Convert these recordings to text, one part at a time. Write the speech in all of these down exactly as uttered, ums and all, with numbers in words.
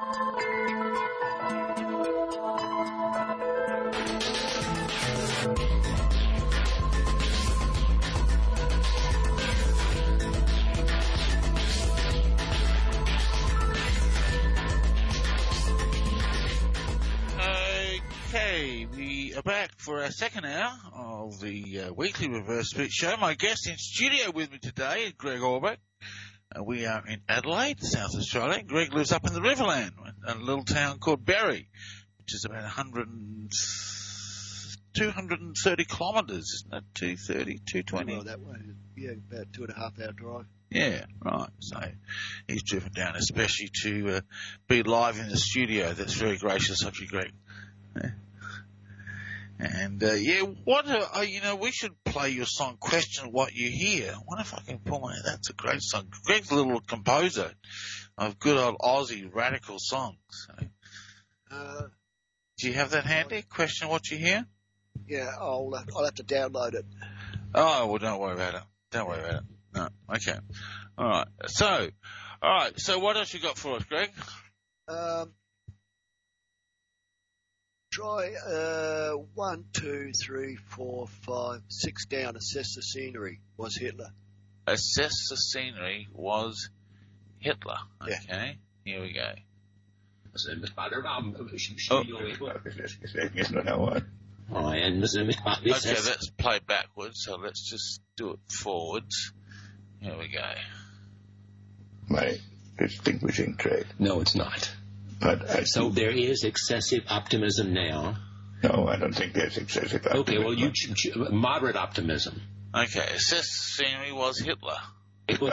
Okay, we are back for our second hour of the uh, weekly Reverse Split Show. My guest in studio with me today is Greg Orbeck. Uh, we are in Adelaide, South Australia. Greg lives up in the Riverland, a little town called Berry, which is about one hundred and, two hundred thirty kilometres, isn't it? two thirty, two twenty? Well, that way, yeah, about two and a half hour drive. Yeah, right. So he's driven down especially to uh, be live in the studio. That's very gracious of you, Greg. Yeah. And, uh, yeah, what, uh, you know, we should play your song, Question What You Hear. I wonder if I can pull my, that's a great song. Greg's a little composer of good old Aussie radical songs. So, uh, do you have that handy? Question What You Hear? Yeah, I'll, uh, I'll have to download it. Oh, well, don't worry about it. Don't worry about it. No, okay. All right. So, all right. So what else you got for us, Greg? Um, Try uh, one, two, three, four, five, six down. Assess the scenery. Was Hitler? Assess the scenery was Hitler. Okay, yeah. Here we go. Oh. Okay, that's play backwards. So let's just do it forwards. Here we go. My distinguishing trait. No, it's not. But I so there is excessive optimism now. No, I don't think there's excessive optimism. Okay, well, you ch- ch- moderate optimism. Okay, assess scenery was Hitler. It was.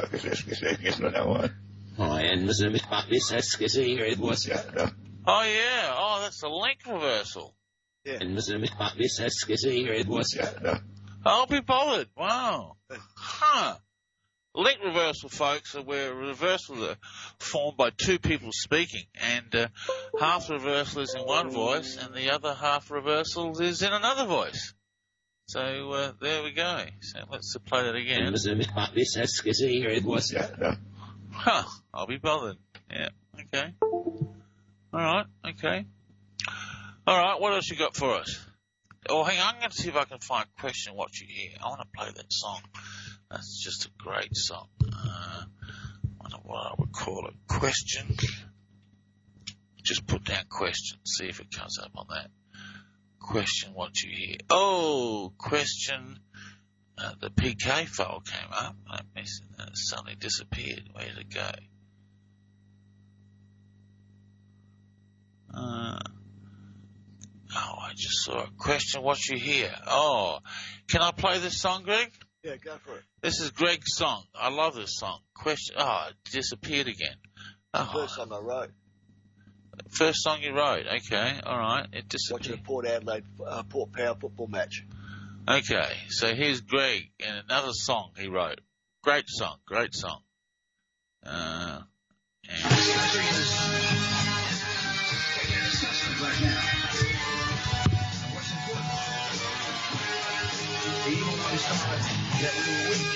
Oh, and it was. Oh yeah. Oh, that's a link reversal. Yeah. And it was. I'll be bothered. Wow. Huh. Link reversal, folks, are where reversals are formed by two people speaking, and uh, half reversal is in one voice, and the other half reversal is in another voice. So uh, there we go. So let's uh, play that again. It was. Huh. I'll be bothered. Yeah. Okay. All right. Okay. All right. What else you got for us? Oh, hang on. I'm going to see if I can find Question What You Hear. I want to play that song. That's just a great song. Uh, I don't know what I would call it. Question. Just put down question. See if it comes up on that. Question What You Hear. Oh, question. Uh, the P K file came up. I missed it. And it suddenly disappeared. Where did it go? Uh, oh, I just saw it. Question What You Hear. Oh, can I play this song, Greg? Yeah, go for it. This is Greg's song. I love this song. Question. Oh, it disappeared again. Oh. First song I wrote. First song you wrote. Okay, all right. It disappeared. Watching a Port Adelaide, uh, Port Power football match. Okay, so here's Greg and another song he wrote. Great song, great song. Uh, and that we were weak.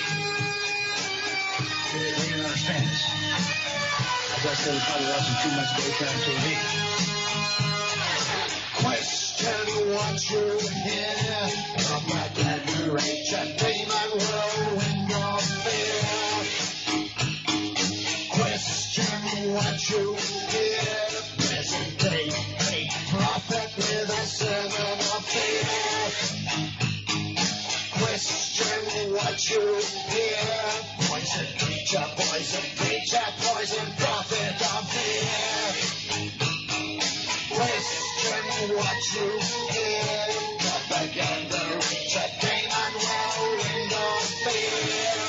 They, they didn't understand us. As I said, we're probably watching too much daytime T V. Question what you hear from my generation, demon whirlwind your fear. Question what you hear, present day, fake prophet with a sermon of fear. Question what you hear. Poison preacher, poison preacher, poison prophet of fear. Question what you hear. Propaganda reach a demon whirlwind of fear.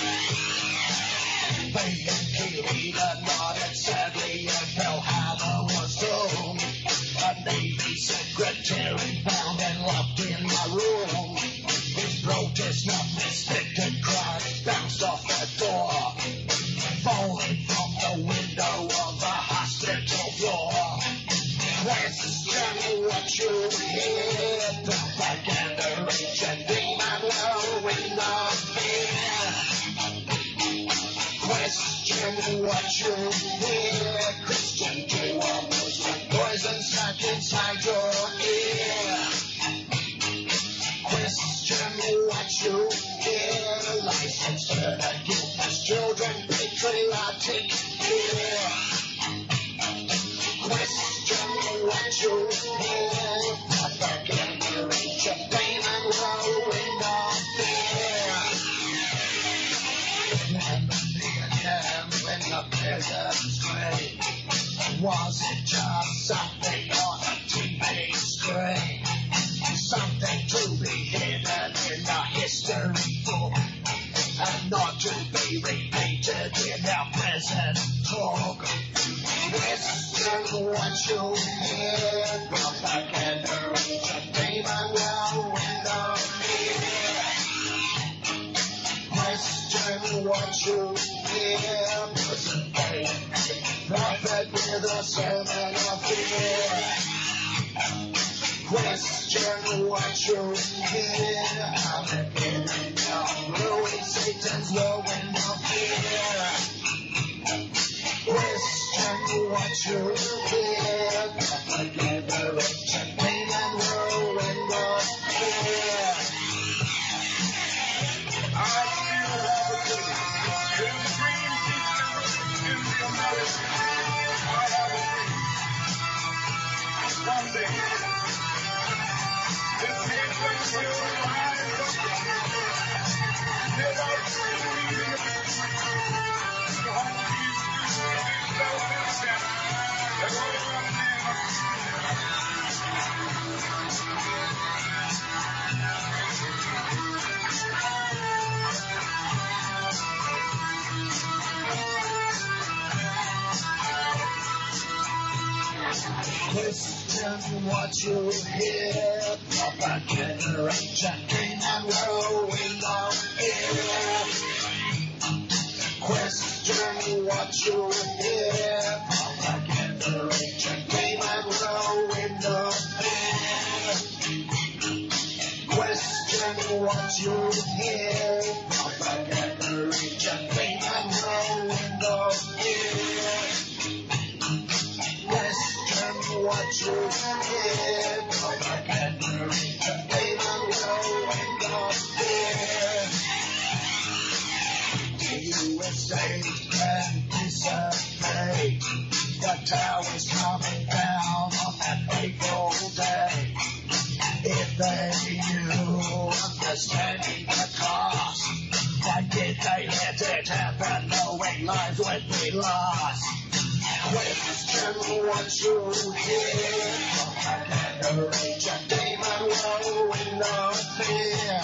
They and Kirita nodded sadly as Pearl was doomed. A Navy secretary found and locked in my room. His protest, not mistaken cry, bounced off the door, falling from the window of the hospital floor. Question what you hear, propaganda rage and demon whirlwind of fear. Question what you hear, Christian Jew or thousand stuck inside your ear. Question what you hear. License to the guiltless children, patriotic fear. Question what you hear. Not the reach of pain and rolling of fear. Remember me again when the peasants prayed. Was it just something on a T V screen? Something to be hidden in the history book and not to be repeated in our present talk. Question what you hear. Propaganda reach a demon well window here. Question what you hear. Present day prophet with a sermon of fear. Question what you hear. How the beginning of ruin Satan's whirlwind of fear. Question what you hear. Propaganda rich and pain and whirlwind of fear. I still have a dream. In the dream system, in the American, I have a dream. One day, this nation will rise up. Never truly the whole piece is self-interest. They're all running in. Question what you hear. Propaganda rage and pain and whirlwind of fear. Question what you hear. Propaganda rage and pain and whirlwind of fear. Question what you hear. Propaganda rage and pain and whirlwind of fear. Question what you hear. Propaganda reach a pain and whirlwind of fear. The U S A can disobey. The towers coming down on that fateful day. If they knew, understanding the cost, why did they let it happen knowing lives would be lost? Question what you hear. Propaganda rage a demon whirlwind of fear.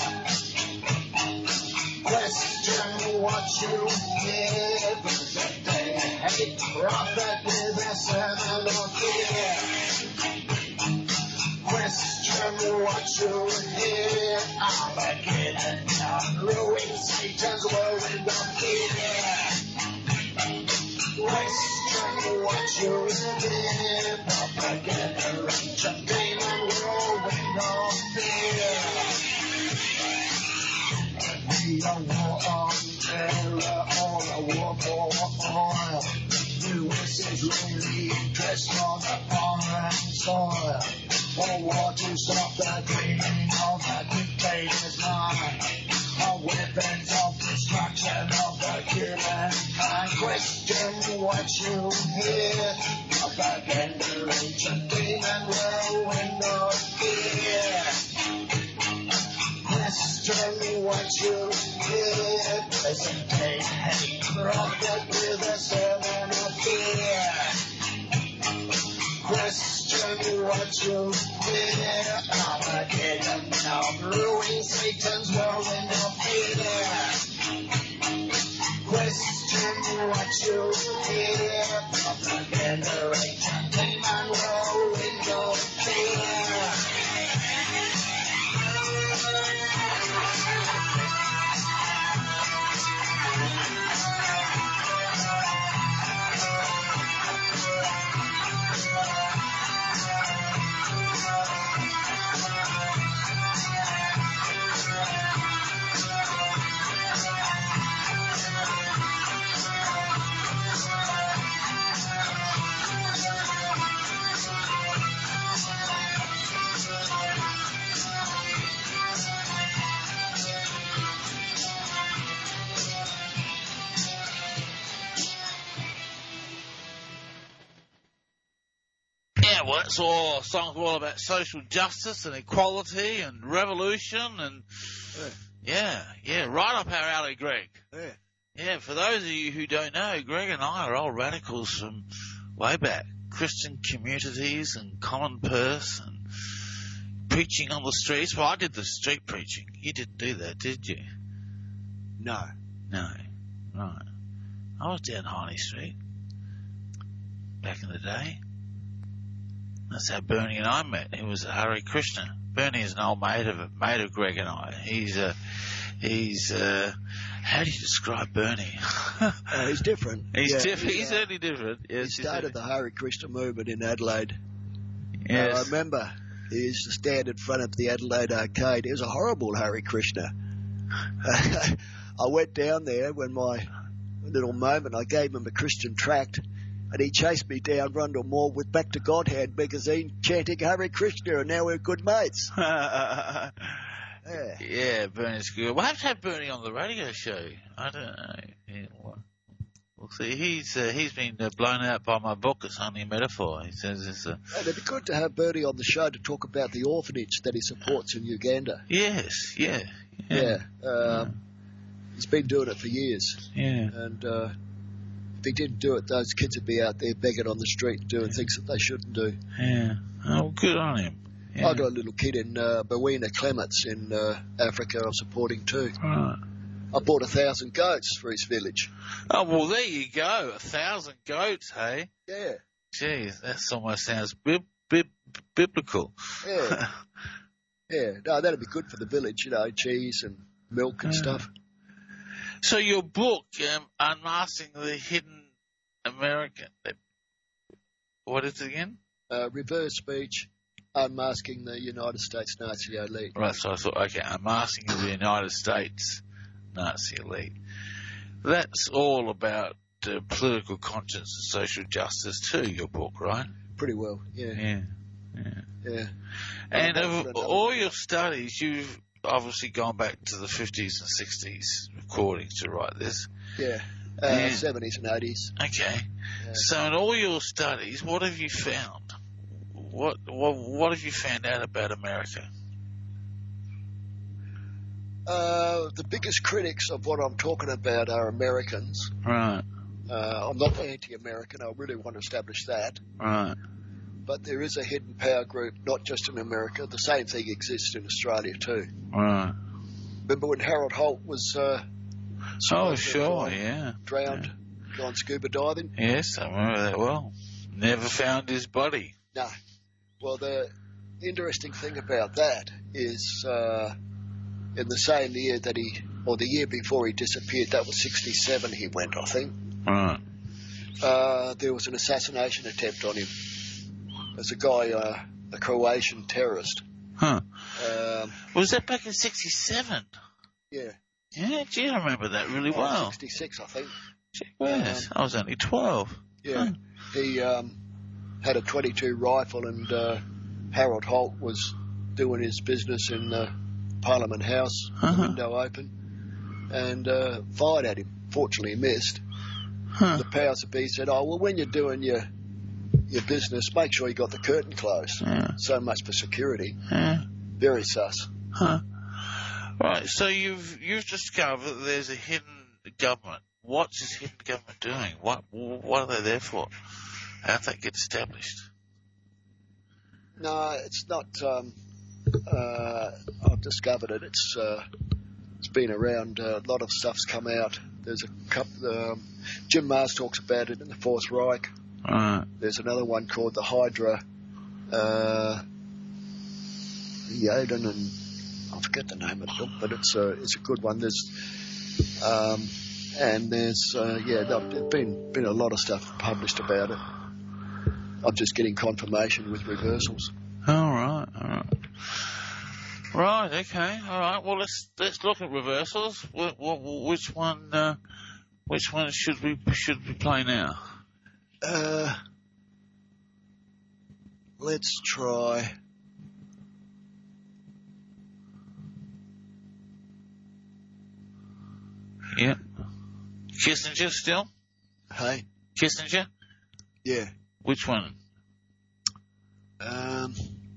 Question what you hear. Present day hate prophet with a sermon of fear. Question what you hear. Armageddon now ruin Satan's whirlwind of fear. Question what you hear. Propaganda rage a demon whirlwind of fear. We are war on terror or a war for oil. U S is really interest on the foreign soil. Or war to stop the dreaming of the dictator's mind. Or weapons of destruction of the humankind. Question what you hear. Propaganda rage a demon whirlwind of fear. Question what you hear. Present day hate prophet with a sermon of fear. Question what you hear. Armageddon now brewing Satan's whirlwind of fear. Question what you hear. Propaganda rage and demon whirlwind of fear. well, that's all songs all about social justice and equality and revolution and yeah, yeah, right up our alley, Greg. Yeah. Yeah, for those of you who don't know, Greg and I are old radicals from way back. Christian communities and common purse and preaching on the streets. Well, I did the street preaching. You didn't do that, did you? No. No. Right. I was down Harney Street back in the day. That's how Bernie and I met. He was a Hare Krishna. Bernie is an old mate of mate of Greg and I. He's a he's uh how do you describe Bernie? Uh, he's different. He's Yeah, different. he, He's uh, certainly different. Yes, He started the Hare Krishna movement in Adelaide. Yes. Uh, I remember he used to stand in front of the Adelaide Arcade. It was a horrible Hare Krishna. I went down there when my little moment, I gave him a Christian tract, and he chased me down Rundle Mall with Back to Godhead magazine chanting Hare Krishna, and now we're good mates. Yeah. Yeah, Bernie's good. We'll have to have Bernie on the radio show. I don't know. Yeah, well, we'll see. He's uh, he's been uh, blown out by my book. It's only a metaphor. He says it's a... And it'd be good to have Bernie on the show to talk about the orphanage that he supports in Uganda. Yes, yeah. Yeah. yeah. Um, he's been doing it for years. Yeah. And uh, if he didn't do it, those kids would be out there begging on the street doing things that they shouldn't do. Yeah. Oh, good on him. Yeah. I've got a little kid in uh, Bawina Clements in uh, Africa I'm supporting too. Right. I bought a thousand goats for his village. Oh, well, there you go. A thousand goats, hey? Yeah. Jeez, that almost sounds bib, bib, biblical. Yeah. Yeah. No, that'd be good for the village, you know, cheese and milk and Yeah. stuff. So your book, um, Unmasking the Hidden American, what is it again? Uh, reverse speech, unmasking the United States Nazi elite. Right, so I thought, okay, Unmasking the United States Nazi elite. That's all about uh, political conscience and social justice too, your book, right? Pretty well, yeah. Yeah, yeah. Yeah. And I'll of put another all one. your studies, you've obviously gone back to the fifties and sixties recordings to write this. Yeah. Uh, Yeah. seventies and eighties. Okay. Yeah. So in all your studies, what have you found? What what what have you found out about America? Uh, the biggest critics of what I'm talking about are Americans. Right, Uh, I'm not anti-American. I really want to establish that. right. But there is a hidden power group, not just in America. The same thing exists in Australia too. Right. Remember when Harold Holt was uh, Oh, supposed to sure, have yeah. drowned, gone scuba diving? Yes, I remember that well. Never found his body. No. Well, the interesting thing about that is uh, in the same year that he, or the year before he disappeared, that was sixty-seven he went, I think, Right. uh, there was an assassination attempt on him. There's a guy, uh, a Croatian terrorist. Huh. Um, Was that back in sixty-seven? yeah. Yeah, gee, I remember that really Oh, well. sixty-six, I think. Gee whiz, I was only twelve. Yeah. Huh. He um, had a twenty-two rifle, and uh, Harold Holt was doing his business in the Parliament House, Uh-huh. the window open, and uh, fired at him. Fortunately, he missed. Huh. The powers that be said, "Oh, well, when you're doing your your business, make sure you got the curtain closed." Yeah. So much for security. Yeah. Very sus. Huh. Right, so you've you've discovered that there's a hidden government. What's this hidden government doing? What what are they there for? How did that get established? No, it's not. Um, uh, I've discovered it. It's uh, it's been around. Uh, a lot of stuff's come out. There's a couple. Um, Jim Mars talks about it in the Fourth Reich. Right. There's another one called the Hydra. Uh, Yoden and I forget the name of it, but it's a it's a good one. There's um, and there's uh, yeah, there's been been a lot of stuff published about it. I'm just getting confirmation with reversals. All right. All right. Right. Okay. All right. Well, let's let's look at reversals. Wh- wh- Which one? Uh, which one should we should we play now? Uh, let's try. Yeah. Kissinger still? Hey, Kissinger? yeah. Which one? Um,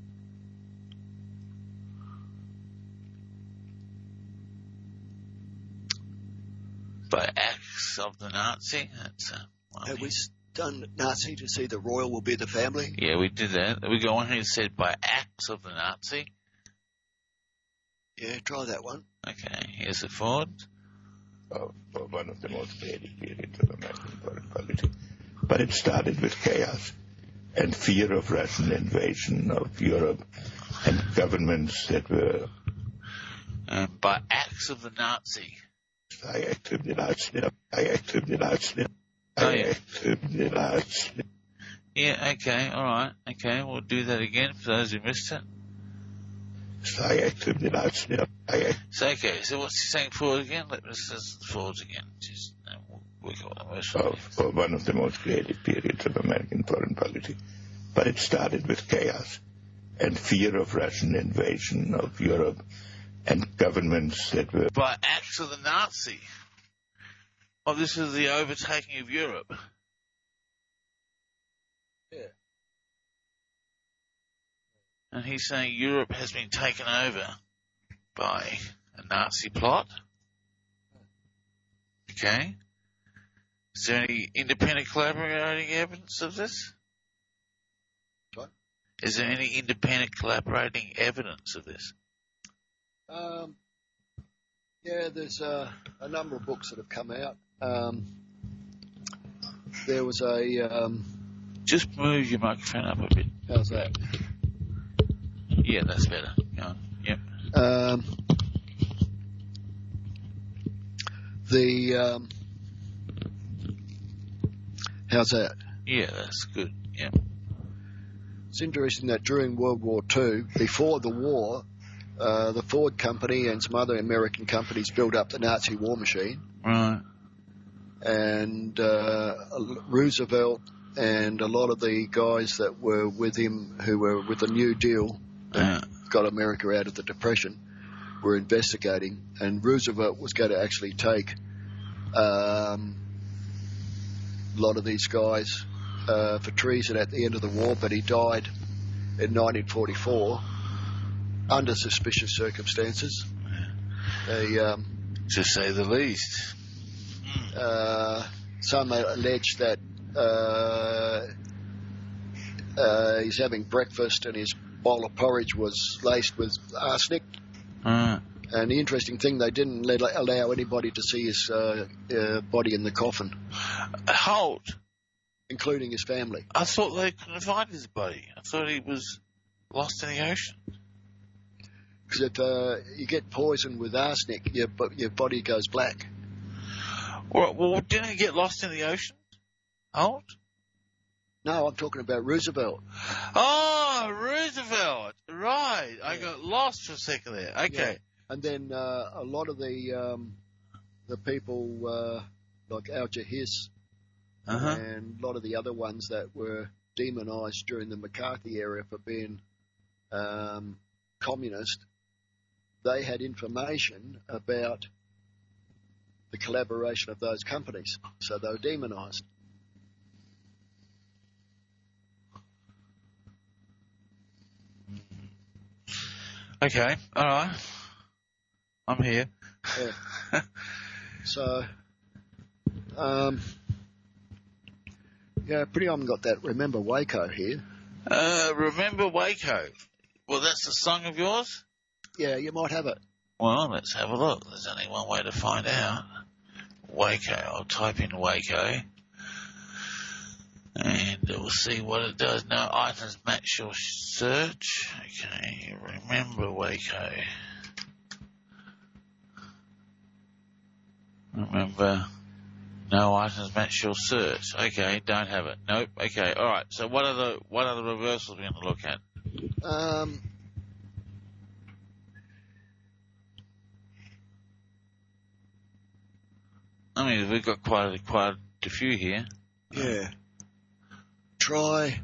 By acts of the Nazi. That's uh, one have here. we done Nazi to see the royal will be the family? Yeah, we did that. We got one who said by acts of the Nazi. Yeah, try that one. Okay, here's the forward. Of, of one of the most creative periods of American foreign policy. But it started with chaos and fear of Russian invasion of Europe and governments that were Um, by acts of the Nazi. I acted the last I acted the last Oh, I yeah. acted the last Yeah, okay, alright. Okay, we'll do that again for those who missed it. I acted the last I act So, okay, so what's he saying forward again? Let me just forward again. Just, uh, we'll work out the words. of, of one of the most creative periods of American foreign policy. But it started with chaos and fear of Russian invasion of Europe and governments that were By acts of the Nazi. Oh, this is the overtaking of Europe. Yeah. And he's saying Europe has been taken over by a Nazi plot. Okay. Is there any independent collaborating evidence of this? What? Is there any independent collaborating evidence of this? Um, yeah, there's uh, a number of books that have come out. Um, there was a, um, Just move your microphone up a bit. how's that? Yeah, that's better. Go on. Yep. Um, the, um, how's that? Yeah, that's good. Yep. It's interesting that during World War Two, before the war, uh, the Ford Company and some other American companies built up the Nazi war machine, Right. and uh, Roosevelt and a lot of the guys that were with him who were with the New Deal Yeah. got America out of the Depression were investigating, and Roosevelt was going to actually take um, a lot of these guys uh, for treason at the end of the war, but he died in nineteen forty-four under suspicious circumstances. They, um, To say the least. uh, some allege that uh, uh, he's having breakfast and his bowl of porridge was laced with arsenic. Right. And the interesting thing, they didn't let, allow anybody to see his uh, uh, body in the coffin, Hold. including his family. I thought they couldn't find his body. I thought he was lost in the ocean. Because if uh, you get poisoned with arsenic, your, bo- your body goes black. Well, well, didn't he get lost in the ocean? Hold. No, I'm talking about Roosevelt. Oh, Roosevelt. Right. I got lost for a second there. Okay. And then uh, a lot of the um, the people uh, like Alger Hiss Uh-huh. and a lot of the other ones that were demonized during the McCarthy era for being um, communist, they had information about the collaboration of those companies, so they were demonized. Okay. All right. I'm here. Yeah. So, um, yeah, pretty on got that Remember Waco here. Uh, remember Waco. Well, that's the song of yours? Yeah, you might have it. Well, let's have a look. There's only one way to find out. Waco. I'll type in Waco. And we'll see what it does. No items match your search. Okay, remember Waco. Remember, no items match your search. Okay, don't have it. Nope. Okay, alright. So what are the, what are the reversals we're going to look at? Um, I mean, we've got quite a, quite a few here. yeah. Try.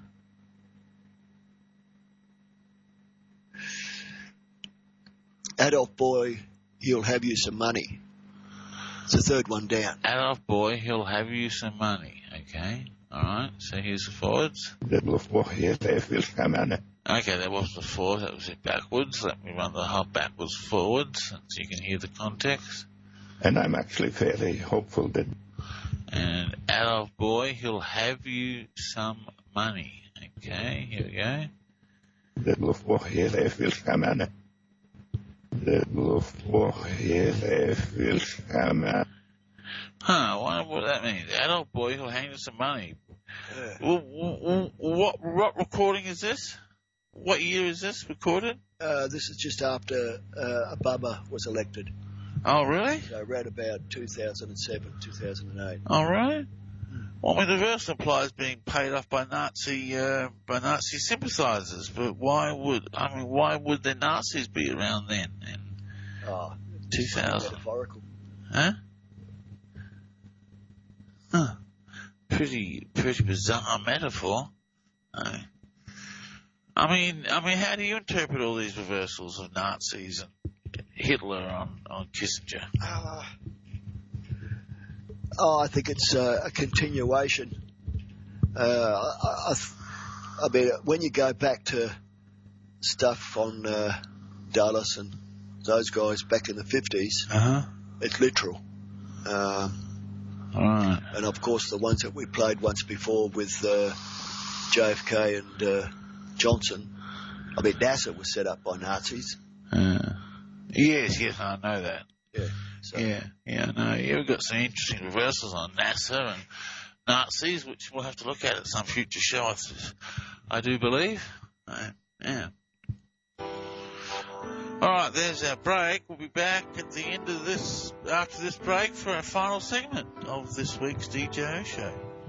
Adolf boy, he'll have you some money. It's the third one down. Adolf boy, he'll have you some money. Okay, All right, so here's the forwards. Det blir helt vilsamma. Okay, that was the forwards. That was it backwards. Let me run the hub backwards forwards so you can hear the context. And I'm actually fairly hopeful that... And adult boy, he'll have you some money. Okay, here we go. Det blir helt vilsamma. Det blir helt vilsamma. Huh, I wonder what that means. Adult boy, he'll hang you some money. Yeah. Well, well, what, what recording is this? What year is this recorded? Uh, this is just after uh, Obama was elected. Oh, really? So around about two thousand seven, two thousand eight. All right. Well, I mean, the verse implies being paid off by Nazi uh, by Nazi sympathisers, but why would I mean why would the Nazis be around then? In Oh, two thousand, metaphorical. huh? Huh. Pretty pretty bizarre metaphor. Uh, I mean, I mean, how do you interpret all these reversals of Nazis and Hitler on, on Kissinger? Uh, oh, I think it's uh, a continuation. Uh, I, I, I mean, when you go back to stuff on uh, Dulles and those guys back in the fifties, Uh-huh. it's literal. Um, All right. and of course, the ones that we played once before with uh, J F K and uh, Johnson. I mean, NASA was set up by Nazis. Uh, yes, yes, I know that. Yeah. So, Yeah, yeah, no, yeah, we've got some interesting reversals on NASA and Nazis, which we'll have to look at at some future show, I, th- I do believe. Uh, yeah. All right, there's our break. We'll be back at the end of this, after this break, for our final segment of this week's D J O Show.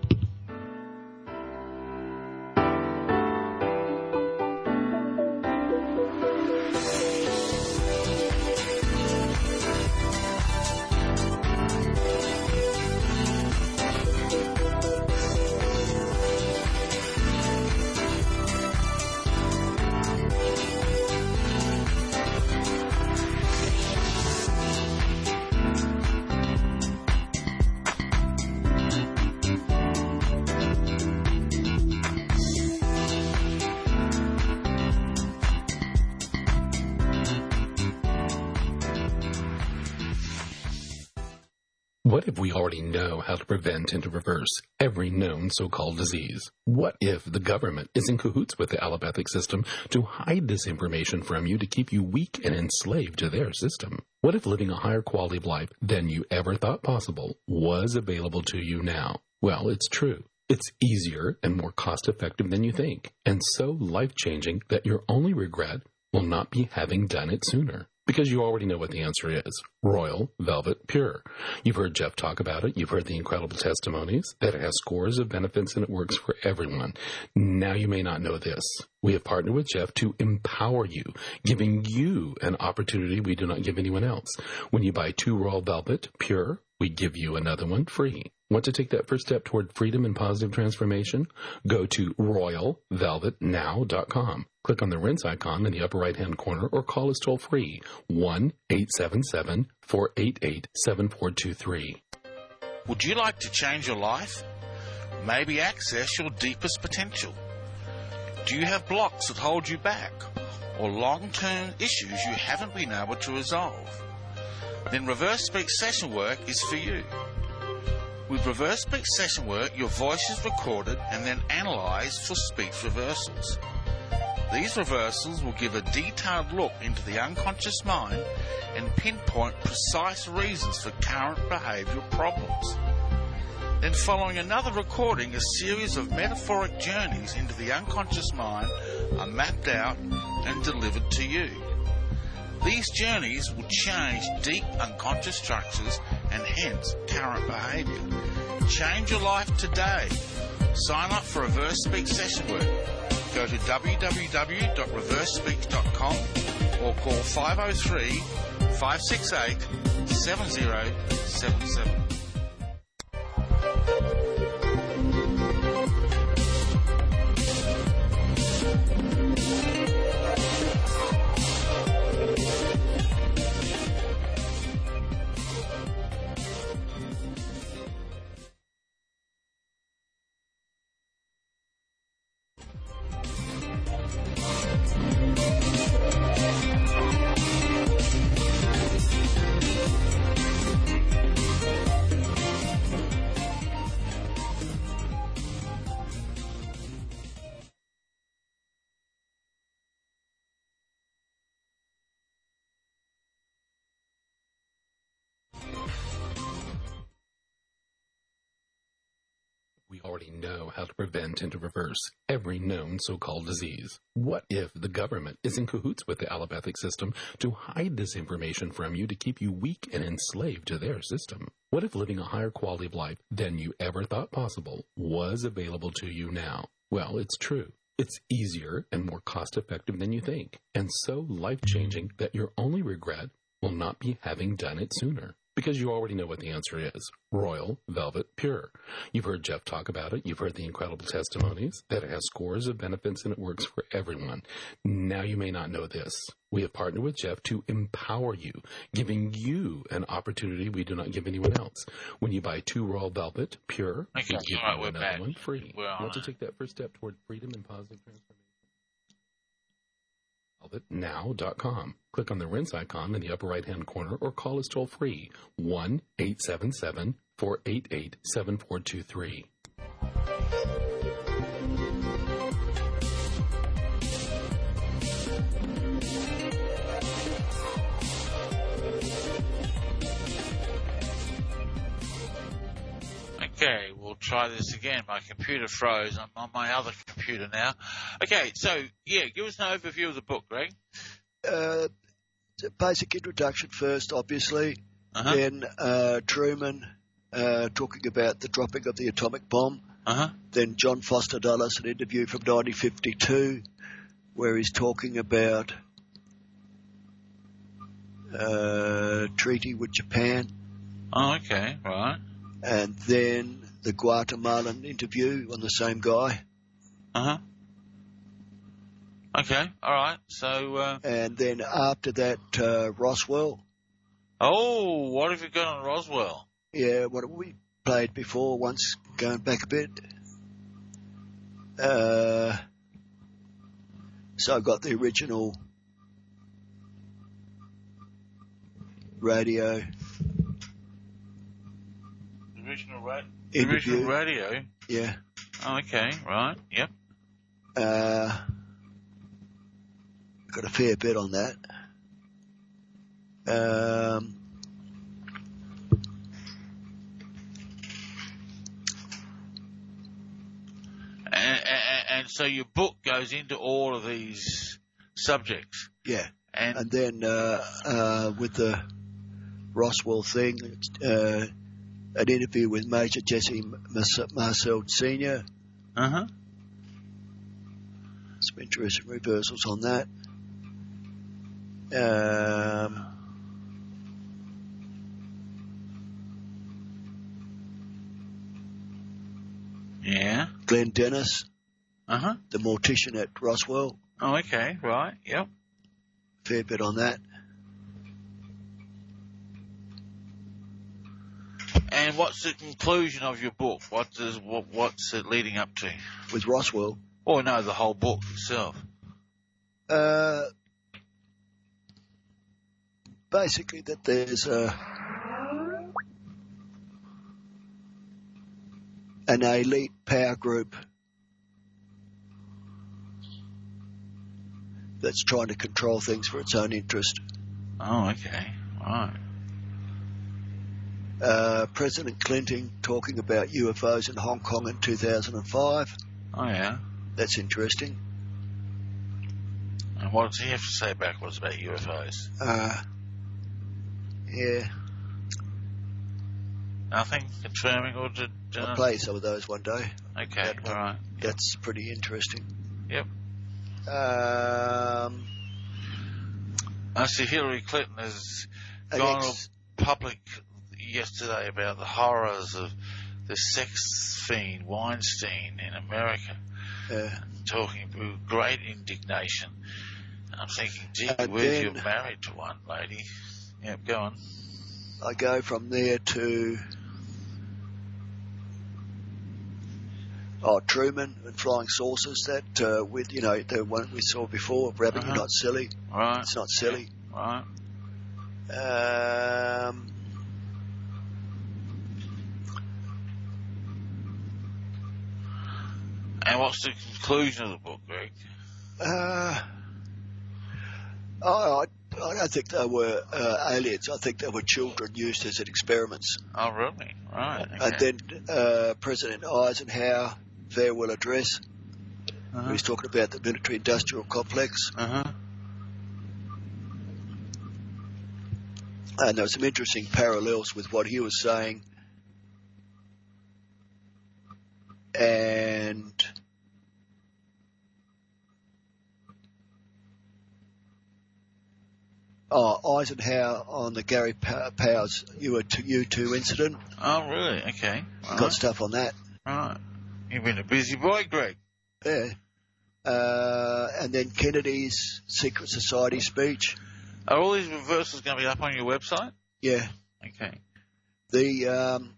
What if we already know how to prevent and to reverse every known so-called disease? What if the government is in cahoots with the allopathic system to hide this information from you to keep you weak and enslaved to their system? What if living a higher quality of life than you ever thought possible was available to you now? Well, it's true. It's easier and more cost-effective than you think, and so life-changing that your only regret will not be having done it sooner. Because you already know what the answer is. Royal Velvet Pure. You've heard Jeff talk about it. You've heard the incredible testimonies that it has scores of benefits and it works for everyone. Now you may not know this. We have partnered with Jeff to empower you, giving you an opportunity we do not give anyone else. When you buy two Royal Velvet Pure, we give you another one free. Want to take that first step toward freedom and positive transformation? Go to royal velvet now dot com. Click on the rinse icon in the upper right-hand corner or call us toll-free, one eight seven seven, four eight eight, seven four two three. Would you like to change your life? Maybe access your deepest potential? Do you have blocks that hold you back? Or long-term issues you haven't been able to resolve? Then Reverse Speech Session Work is for you. With Reverse Speech Session Work, your voice is recorded and then analysed for speech reversals. These reversals will give a detailed look into the unconscious mind and pinpoint precise reasons for current behavioural problems. Then following another recording, a series of metaphoric journeys into the unconscious mind are mapped out and delivered to you. These journeys will change deep unconscious structures and hence current behaviour. Change your life today. Sign up for Reverse Speech Session Work. Go to w w w dot reverse speech dot com or call five oh three, five six eight, seven oh seven seven. already know how to prevent and to reverse every known so-called disease. What if the government is in cahoots with the allopathic system to hide this information from you to keep you weak and enslaved to their system? What if living a higher quality of life than you ever thought possible was available to you now? Well, it's true. It's easier and more cost-effective than you think, and so life-changing that your only regret will not be having done it sooner. Because you already know what the answer is. Royal Velvet Pure. You've heard Jeff talk about it. You've heard the incredible testimonies that it has scores of benefits and it works for everyone. Now you may not know this. We have partnered with Jeff to empower you, giving you an opportunity we do not give anyone else. When you buy two Royal Velvet Pure, Okay, we give all right, you we're another back. one free. We're on Want to it. take that first step toward freedom and positive transformation? velvet now dot com. Click on the rinse icon in the upper right-hand corner or call us toll-free, one eight seven seven, four eight eight, seven four two three. Okay, we'll try this again. My computer froze. I'm on my other computer now. Okay, so, yeah, give us an overview of the book, Greg. Uh, it's a basic introduction first, obviously. Uh-huh. Then uh, Truman uh, talking about the dropping of the atomic bomb. Uh-huh. Then John Foster Dulles, an interview from nineteen fifty-two, where he's talking about uh, treaty with Japan. Oh, okay, right. And then the Guatemalan interview on the same guy. Uh-huh. Okay, all right. So, uh, And then after that, uh, Roswell. oh, what have you got on Roswell? Yeah, what we played before, once going back a bit. Uh, so I got the original radio The original, ra- the interview. original radio? Yeah. Oh, okay, right, yep. Uh, got a fair bit on that. Um, And, and, and so your book goes into all of these subjects. yeah. And, And then uh, uh, with the Roswell thing, uh, an interview with Major Jesse Marcel Marcel Senior uh-huh. Some interesting reversals on that. Um, Yeah. Glenn Dennis, Uh-huh. the mortician at Roswell, Oh, okay, right, yep. fair bit on that. And what's the conclusion of your book? What does what what's it leading up to? With Roswell, Oh no, the whole book itself. uh, basically that there's a an elite power group that's trying to control things for its own interest. Oh, okay, right. Uh, President Clinton talking about U F Os in Hong Kong in two thousand five. Oh yeah. That's interesting. And what does he have to say backwards about U F Os? Uh, yeah, Nothing confirming or did? Uh, I'll play some of those one day. okay, that one. all right. That's pretty interesting. Yep. Um, I see Hillary Clinton has an gone ex- public yesterday about the horrors of the sex fiend Weinstein in America, uh, talking with great indignation. And I'm thinking, gee, And whiz, then- you're married to one lady. Yep, go on. I go from there to oh Truman and Flying Saucers. That uh, with you know the one we saw before, Rabbit, Uh-huh. You're Not Silly. All right. It's not silly. Right. Um, And what's the conclusion of the book, Greg? uh, oh, I, I don't think they were uh, aliens. I think they were children used as experiments. Oh, really? Right. Okay. And then uh, President Eisenhower, farewell address, uh-huh. he's talking about the military-industrial complex. Uh-huh. And there were some interesting parallels with what he was saying. And oh, Eisenhower on the Gary Powers U two incident. Oh, really? Okay. All Got right. stuff on that. Right. You've been a busy boy, Greg. Yeah. Uh, and then Kennedy's Secret Society speech. Are all these reversals going to be up on your website? Yeah. Okay. The um,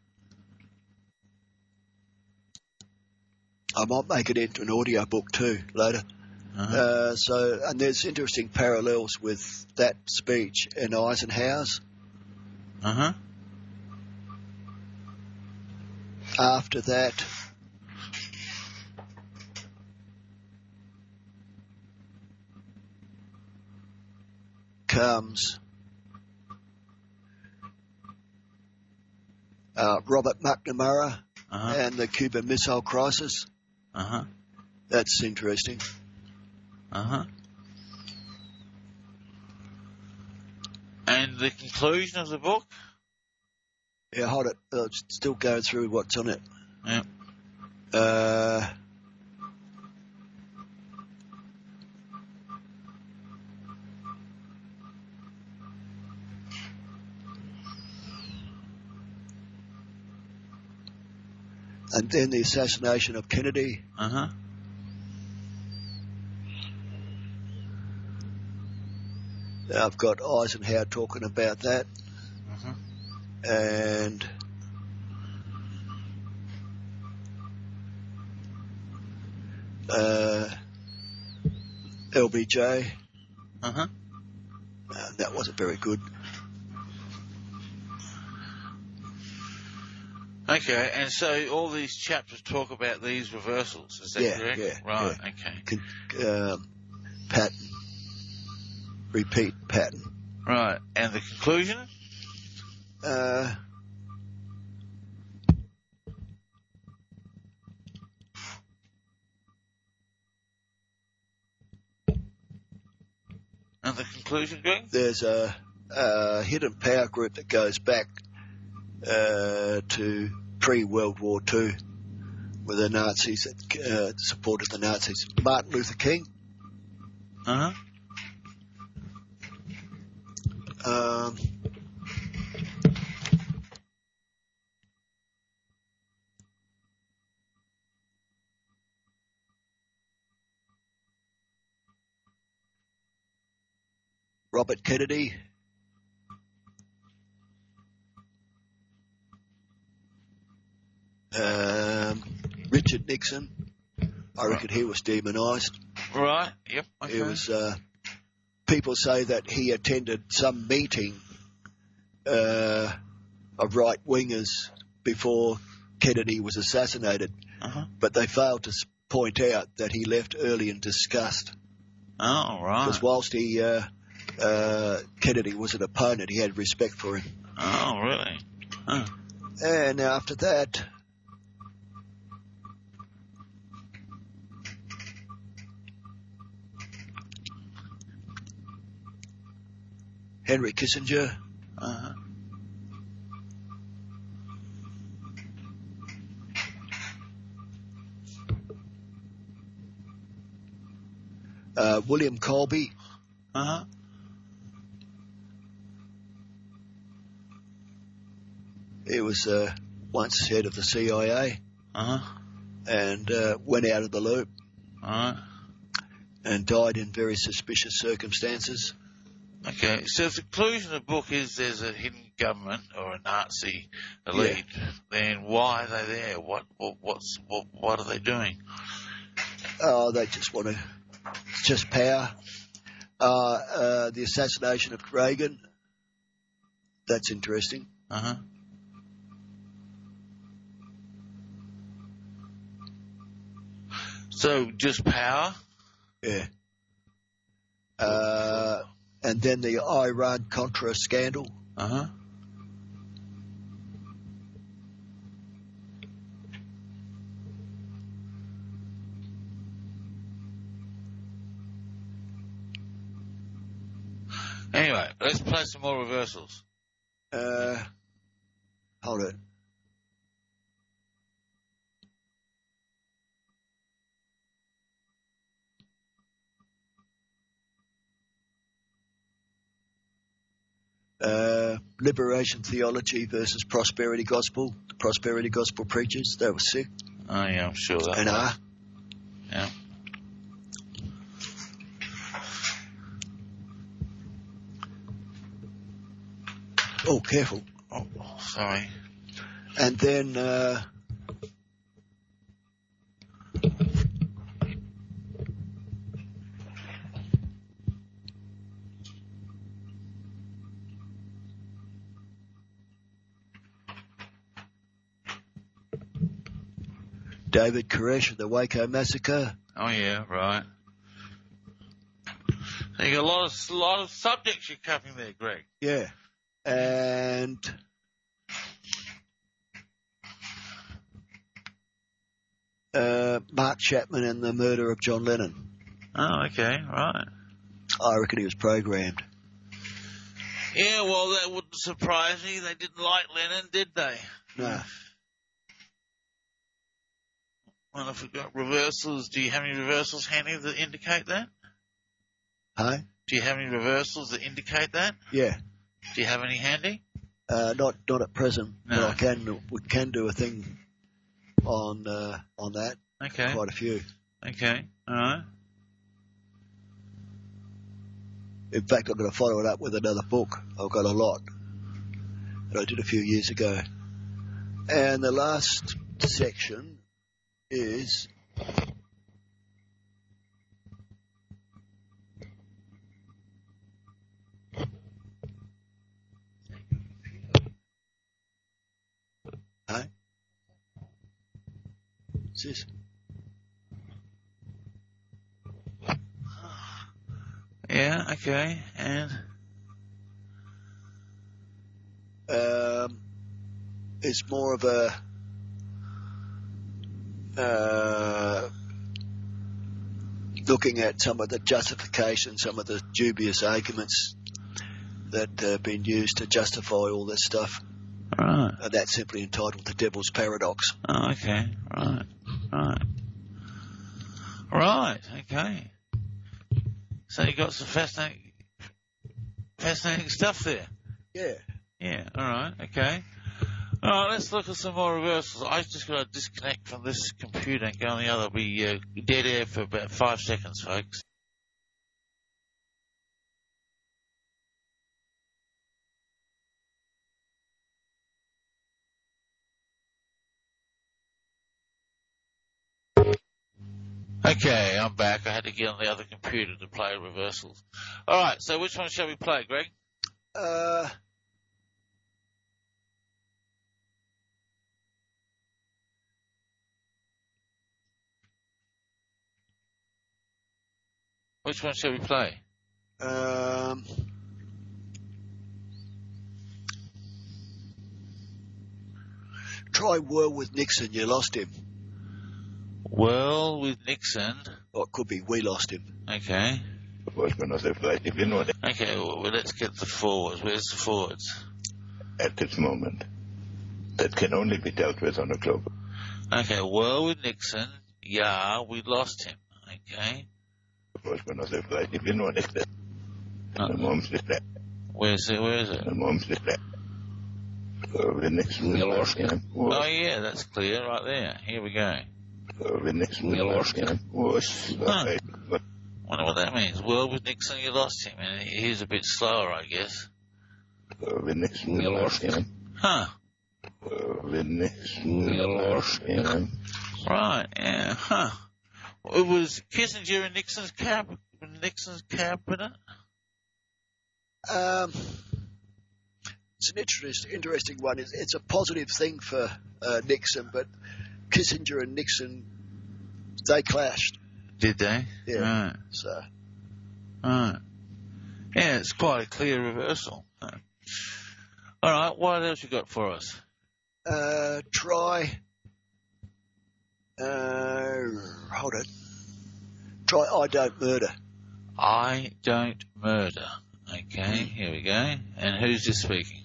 I might make it into an audio book too later. Uh-huh. Uh, so, and there's interesting parallels with that speech and Eisenhower's. Uh-huh. After that, comes uh, Robert McNamara Uh-huh. and the Cuban Missile Crisis. Uh-huh. That's interesting. Uh-huh. And the conclusion of the book? Yeah, hold it. Uh, still going through what's on it. Yeah. Uh, and then the assassination of Kennedy. Uh-huh. I've got Eisenhower talking about that. Uh-huh. And uh, L B J. Uh-huh. Uh, that wasn't very good. Okay, and so all these chapters talk about these reversals, is that Yeah, correct? yeah, Right, yeah. okay. Con- um, pattern. Repeat pattern. Right, and the conclusion? Uh, And the conclusion, Greg? there's a, a hidden power group that goes back uh, to pre-World War Two, with the Nazis that uh, supported the Nazis. Martin Luther King. Uh-huh. Um, Robert Kennedy. Um, Richard Nixon. I reckon he was demonised. Right, yep, okay. It was. Uh, people say that he attended some meeting uh, of right wingers before Kennedy was assassinated, Uh-huh. but they failed to s- point out that he left early in disgust. Oh, right. Because whilst he uh, uh, Kennedy was an opponent, he had respect for him. Oh, really? Huh. And after that, Henry Kissinger. Uh-huh. Uh, William Colby. Uh-huh. He was uh, once head of the C I A Uh-huh. and uh, went out of the loop All right. and died in very suspicious circumstances. Okay, so if the conclusion of the book is there's a hidden government or a Nazi elite, then why are they there? What, what, what's, what, what are they doing? Oh, they just want to, it's just power. Uh, uh, the assassination of Reagan, that's interesting. Uh-huh. So just power? Yeah. Uh, and then the Iran-Contra scandal. Uh-huh. Anyway, let's play some more reversals. Uh, hold it. Uh, liberation theology versus prosperity gospel. The prosperity gospel preachers, they were sick. Oh, yeah, I'm sure that. And are. Yeah. Oh, careful. Oh, sorry. And then, uh, David Koresh of the Waco Massacre. Oh, yeah, right. So you got a lot of, lot of subjects you're covering there, Greg. Yeah. And uh, Mark Chapman and the murder of John Lennon. Oh, okay, right. I reckon he was programmed. Yeah, well, that wouldn't surprise me. They didn't like Lennon, did they? No. Well, if we've got reversals, do you have any reversals handy that indicate that? Huh? Do you have any reversals that indicate that? Yeah. Do you have any handy? Uh, not not at present, No. but I can we can do a thing on uh, on that. Okay. Quite a few. Okay. All right. In fact, I'm going to follow it up with another book. I've got a lot that I did a few years ago. And the last section is Huh? What's this? Yeah, okay. And Um, it's more of a uh, looking at some of the justification, some of the dubious arguments that have been used to justify all this stuff. right. And that's simply entitled The Devil's Paradox. Oh, okay. Right. Right. Right. Okay. So you got some fascinating, fascinating stuff there. Yeah. Yeah. All right. Okay. All right. Let's look at some more reversals. I just got to disconnect from this computer and go on the other. I'll be uh, dead air for about five seconds, folks. Okay, I'm back. I had to get on the other computer to play reversals. All right, so which one shall we play, Greg? Uh, Which one shall we play? um, try War with Nixon. You lost him. Well, with Nixon. Or it could be we lost him. Okay. Was going to say, like, if you know that Okay, well, well, let's get the forwards. Where's the forwards? at this moment, that can only be dealt with on a global. Okay, well, with Nixon, yeah, we lost him. Okay. Was going to say, like, if you know that Uh, the mom's is that, where's it? Where is it? the mom's is that. Uh, the next one, We lost him. Oh, yeah, that's clear right there. Here we go. uh, the next one, We lost him. was, Huh. uh, but Wonder what that means. Well, with Nixon, you lost him. And he- he's a bit slower, I guess. uh, the next one, We lost him. Huh. uh, the next one, We lost him. Right, yeah, huh. It was Kissinger and Nixon's cab, Nixon's cabinet? Um, it's an interest, interesting one. It's, it's a positive thing for uh, Nixon, but Kissinger and Nixon, they clashed. Did they? Yeah. Right, So, right. Yeah, it's quite a clear reversal. Uh, all right, what else you got for us? Uh, try. Uh, hold it. Try I don't murder. I don't murder. Okay, here we go. And who's this speaking?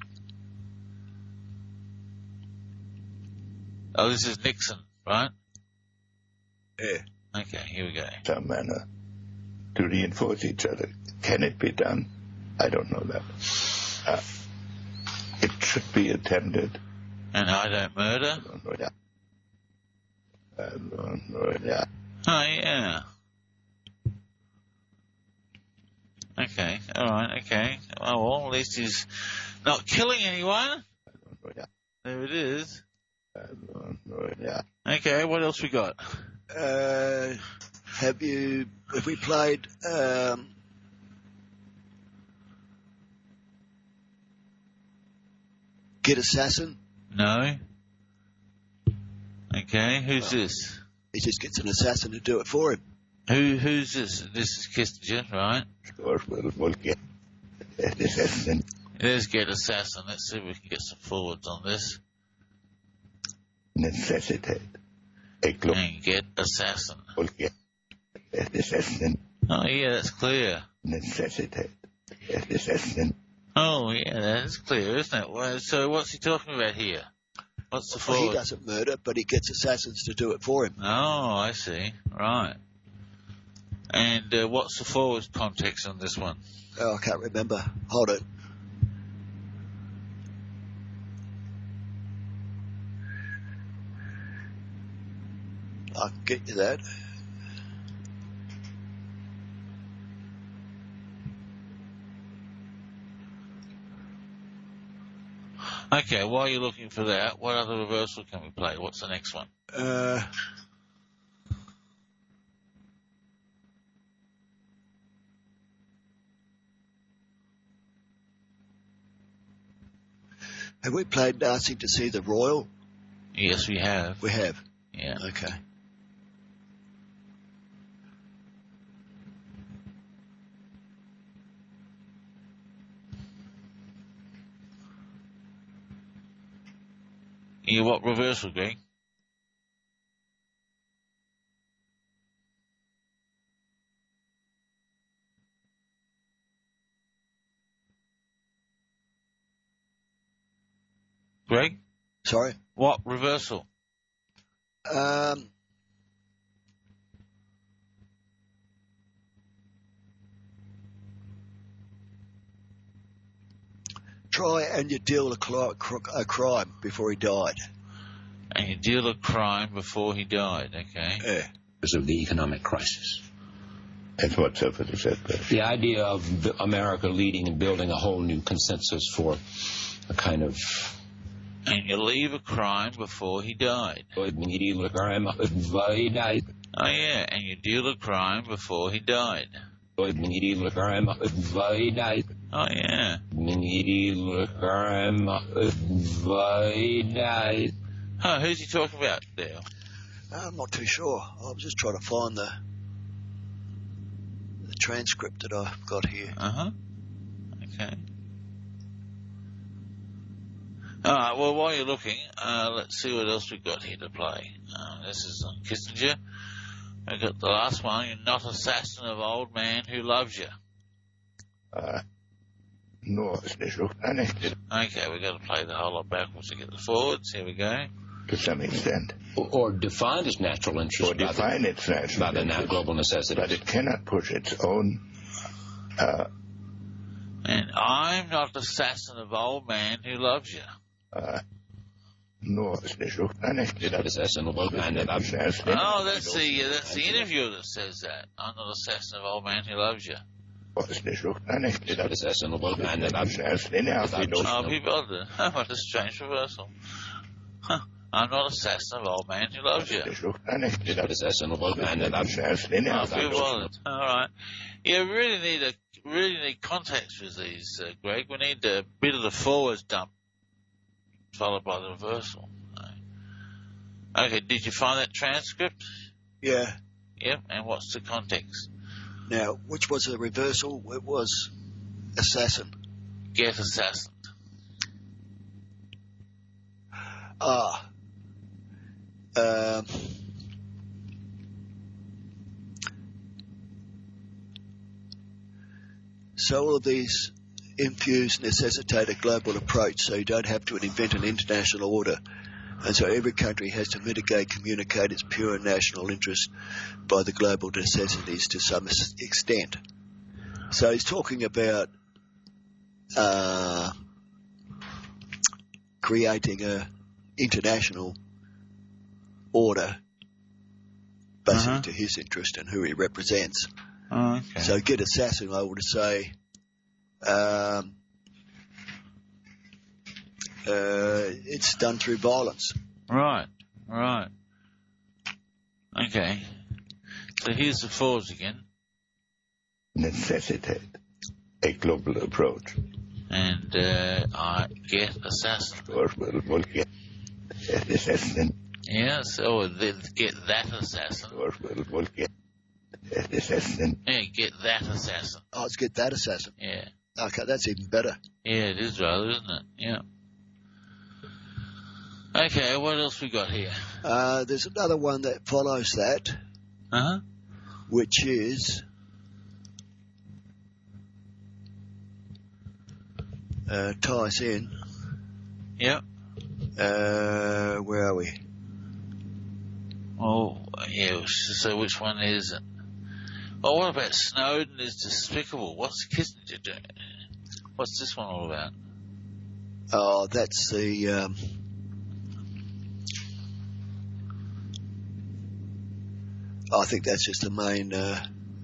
Oh, this is Nixon, right? Yeah. Okay, here we go. Some manner to reinforce each other. Can it be done? I don't know that. Uh, it should be attempted. And I don't murder? I don't know that. I don't know that. Oh, yeah. Okay, alright, okay. Oh, well, at least he's not killing anyone. I don't know that. There it is. I don't know that. Okay, what else we got? Uh, have you, have we played, um, Get Assassin? No. Okay, who's this? He just gets an assassin to do it for him. Who, who's this? This is Kissinger, right? Sure, we'll, we'll get this assassin. Let's get Assassin. Let's see if we can get some forwards on this. Necessitate. A global And get Assassin. get this assassin. Oh, yeah, that's clear. Necessitate. This assassin. Oh, yeah, that's clear, isn't it? Well, so what's he talking about here? What's the Well, he forward? doesn't murder, but he gets assassins to do it for him. Oh, I see. Right. And uh, what's the forward context on this one? Oh, I can't remember. Hold it. I'll get you that. Okay, while you're looking for that, what other reversal can we play? What's the next one? Uh, have we played Dancing to See the Royal? Yes, we have. We have. Yeah. Okay. Yeah, what reversal, Greg? Greg? Sorry. What reversal? Um, try and you deal a, cl- cr- a crime before he died. And you deal a crime before he died, okay? Yeah. Because of the economic crisis. That's what Socrates said. The idea of b- America leading and building a whole new consensus for a kind of And you leave a crime before he died. Oh, yeah, Oh, yeah, and you deal a crime before he died. Oh, yeah. Huh, who's he talking about there? I'm not too sure. I'm just trying to find the the transcript that I've got here. Uh-huh. Okay. All right, well, while you're looking, uh, let's see what else we've got here to play. Uh, this is on Kissinger. We've got the last one. You're not assassin of old man who loves you. Uh, no, it's not. Okay, we've got to play the whole lot backwards to get the forwards. Here we go. To some extent. Or, or defined as natural interest Or by define the, its natural by the interest, global necessity. but it cannot push its own. Uh, And I'm not assassin of old man who loves you. uh, no, it's not. Oh, that's the uh, that's the interviewer that says that. I'm not assassin of old man who loves you. Oh, people did. What a strange reversal. Huh. I'm not assassin of old man who loves you. Oh, people did. All right. Yeah, we really need a really need context with these, uh, Greg. We need a bit of the forwards dump followed by the reversal. Okay, did you find that transcript? Yeah. Yep, and what's the context? Now, which was the reversal? It was assassin. Get assassin. Ah. Um, so all of these infuse necessitate a global approach, so you don't have to invent an international order. And so every country has to mitigate, communicate its pure national interest by the global necessities to some extent. So he's talking about uh, creating a international order basically Uh-huh. to his interest and who he represents. Oh, okay. So get assassin, I would say, um, uh, it's done through violence. Right, right. Okay. So here's the fours again. Necessitate a global approach. And uh, I get assassin. Or will, will get assassin. Yes, or then get that assassin. Or will, will get assassin. Yeah, get that assassin. Oh, let's get that assassin. Yeah. Okay, that's even better. Yeah, it is rather, isn't it? Yeah. Okay, what else we got here? Uh, there's another one that follows that, Uh-huh. which is uh, ties in. Yep. Uh, where are we? Oh, yeah, so which one is it? Oh, what about Snowden is despicable? What's Kissinger doing? What's this one all about? Oh, that's the. Um, I think that's just the main uh,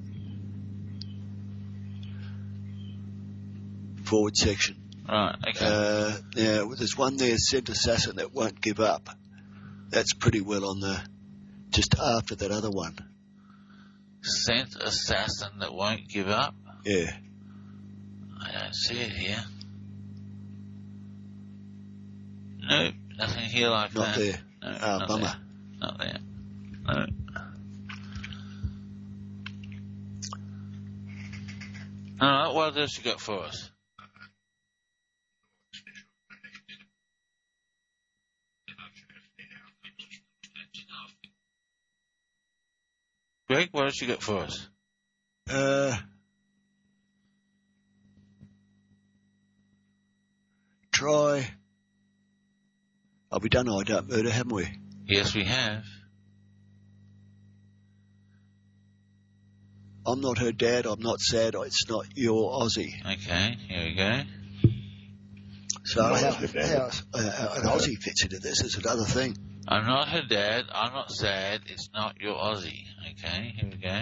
forward section. Right, okay. Uh, yeah, well, there's one there, sent assassin that won't give up. That's pretty well on the just after that other one. Sent assassin that won't give up? Yeah. I don't see it here. Nope, nothing here like Not that. there. No, Ah, not bummer. there. Not there. No. Alright, what else you got for us? Greg, what else you got for us? Uh, try. Oh, we done I Don't Murder, haven't we? Yes, we have. I'm not her dad. I'm not sad. It's not your Aussie. Okay, here we go. So No, how, it's how uh, an Aussie fits into this is another thing. I'm not her dad. I'm not sad. It's not your Aussie. Okay, here we go.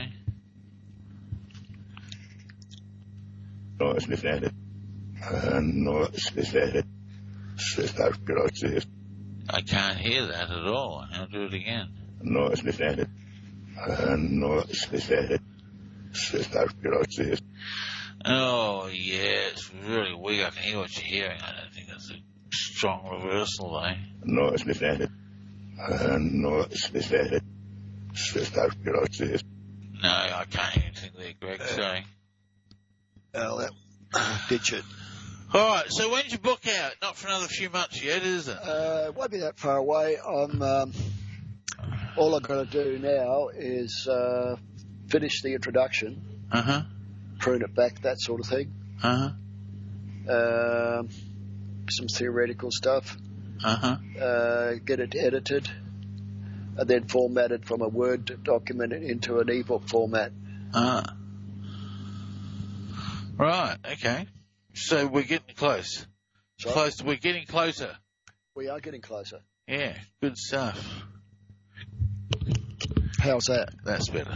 No es necesario. Uh, no es necesario. Se está gracias. I can't hear that at all. I'll do it again. No es necesario. Uh, no es necesario. Se está gracias. Oh, yeah, it's really weak. I can hear what you're hearing. I don't think that's a strong reversal, though. No es necesario. Uh, no es necesario. Se está gracias. No, I can't hear anything there, Greg. Sorry. Oh, that ditch it. All right, so when's your book out? Not for another few months yet, is it? Uh, it won't be that far away. I'm. Um, all I've got to do now is uh, finish the introduction, Uh-huh. prune it back, that sort of thing. Uh-huh. Um, some theoretical stuff. Uh-huh. Uh, get it edited, and then formatted from a Word document into an ebook format. Ah. Right, okay. So we're getting close. So Close. We're getting closer. we are getting closer. Yeah, good stuff. How's that? That's better.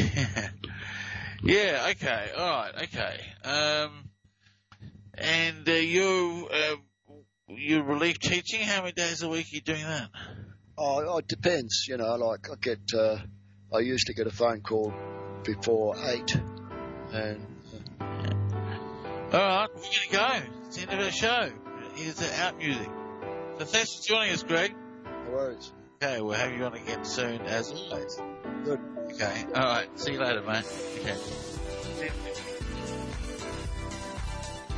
Yeah, okay, all right, okay. Um, and uh, you, uh, you relief teaching, how many days a week are you doing that? Oh, oh, it depends. You know, like I get, uh, I used to get a phone call before eight, and All right, we're going to go. It's the end of our show. Here's the out music. So thanks for joining us, Greg. no worries. Okay, we'll have you on again soon, as always. Good. Okay, all right. See you later, mate. Okay.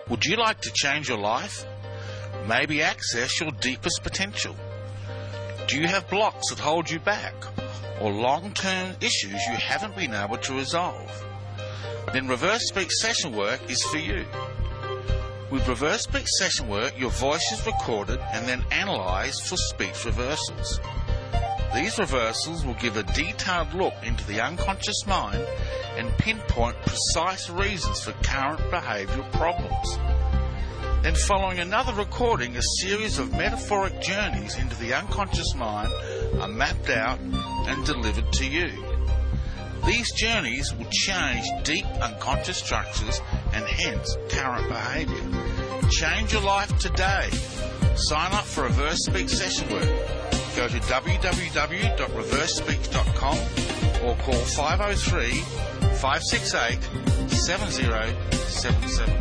Would you like to change your life? Maybe access your deepest potential? Do you have blocks that hold you back, or long-term issues you haven't been able to resolve? Then Reverse Speak Session Work is for you. With Reverse Speak Session Work, your voice is recorded and then analysed for speech reversals. These reversals will give a detailed look into the unconscious mind and pinpoint precise reasons for current behavioural problems. Then following another recording, a series of metaphoric journeys into the unconscious mind are mapped out and delivered to you. These journeys will change deep unconscious structures and hence current behaviour. Change your life today. Sign up for Reverse Speak Session Work. Go to w w w dot reverse speak dot com or call five oh three, five six eight, seven oh seven seven.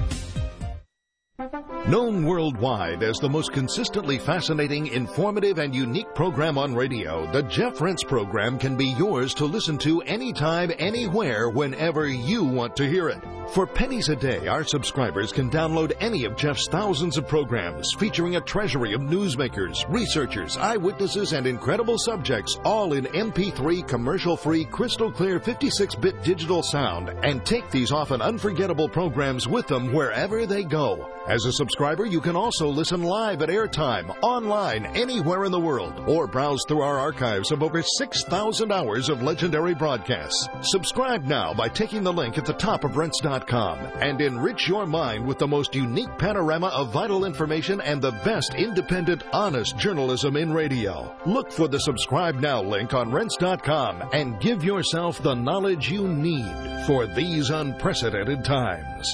Known worldwide as the most consistently fascinating, informative, and unique program on radio, the Jeff Rense program can be yours to listen to anytime, anywhere, whenever you want to hear it. For pennies a day, our subscribers can download any of Jeff's thousands of programs featuring a treasury of newsmakers, researchers, eyewitnesses, and incredible subjects, all in M P three commercial-free, crystal-clear fifty-six bit digital sound, and take these often unforgettable programs with them wherever they go. As a subscriber, you can also listen live at airtime, online, anywhere in the world, or browse through our archives of over six thousand hours of legendary broadcasts. Subscribe now by taking the link at the top of Rense dot com and enrich your mind with the most unique panorama of vital information and the best independent, honest journalism in radio. Look for the Subscribe Now link on Rense dot com and give yourself the knowledge you need for these unprecedented times.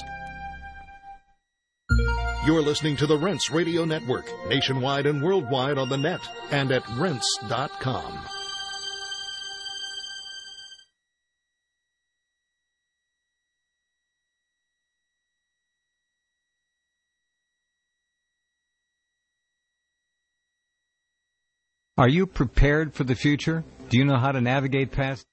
You're listening to the Rense Radio Network, nationwide and worldwide on the net and at Rense dot com. Are you prepared for the future? Do you know how to navigate past?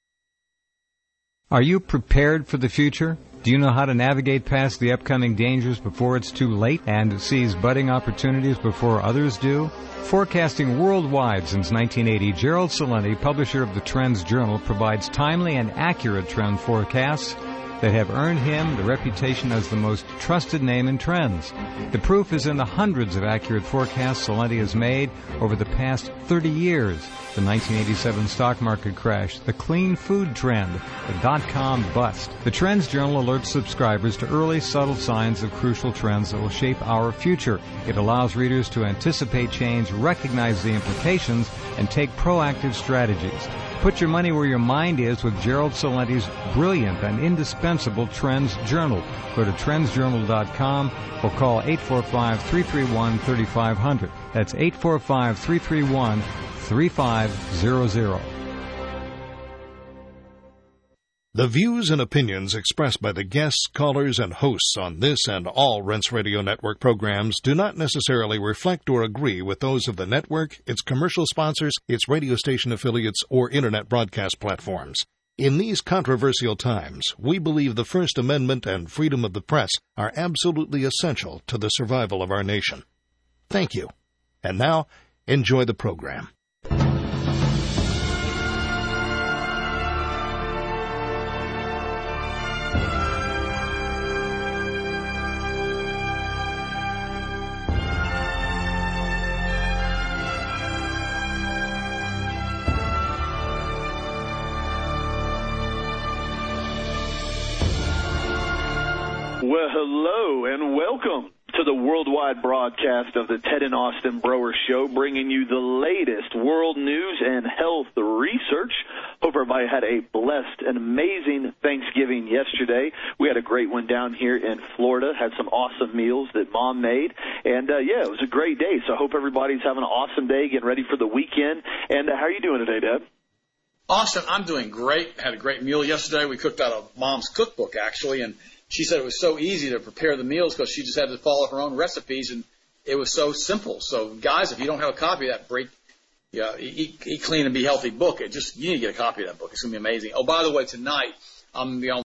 Are you prepared for the future? Do you know how to navigate past the upcoming dangers before it's too late and seize budding opportunities before others do? Forecasting worldwide since nineteen eighty, Gerald Celente, publisher of the Trends Journal, provides timely and accurate trend forecasts that have earned him the reputation as the most trusted name in trends. The proof is in the hundreds of accurate forecasts Celente has made over the past thirty years. The nineteen eighty-seven stock market crash, the clean food trend, the dot-com bust. The Trends Journal alerts subscribers to early, subtle signs of crucial trends that will shape our future. It allows readers to anticipate change, recognize the implications, and take proactive strategies. Put your money where your mind is with Gerald Celente's brilliant and indispensable Trends Journal. Go to trends journal dot com or call eight four five, three three one, three five zero zero. That's eight four five, three three one, three five zero zero. The views and opinions expressed by the guests, callers, and hosts on this and all Rense Radio Network programs do not necessarily reflect or agree with those of the network, its commercial sponsors, its radio station affiliates, or Internet broadcast platforms. In these controversial times, we believe the First Amendment and freedom of the press are absolutely essential to the survival of our nation. Thank you. And now, enjoy the program. Well, hello and welcome to the worldwide broadcast of the Ted and Austin Broer Show, bringing you the latest world news and health research. Hope everybody had a blessed and amazing Thanksgiving yesterday. We had a great one down here in Florida, had some awesome meals that Mom made, and uh, yeah, it was a great day. So I hope everybody's having an awesome day, getting ready for the weekend. And uh, how are you doing today, Deb? Austin, I'm doing great. Had a great meal yesterday. We cooked out of Mom's cookbook, actually, and she said it was so easy to prepare the meals because she just had to follow her own recipes, and it was so simple. So, guys, if you don't have a copy of that break, yeah, Eat, Eat Clean and Be Healthy book, it just you need to get a copy of that book. It's going to be amazing. Oh, by the way, tonight I'm going to be on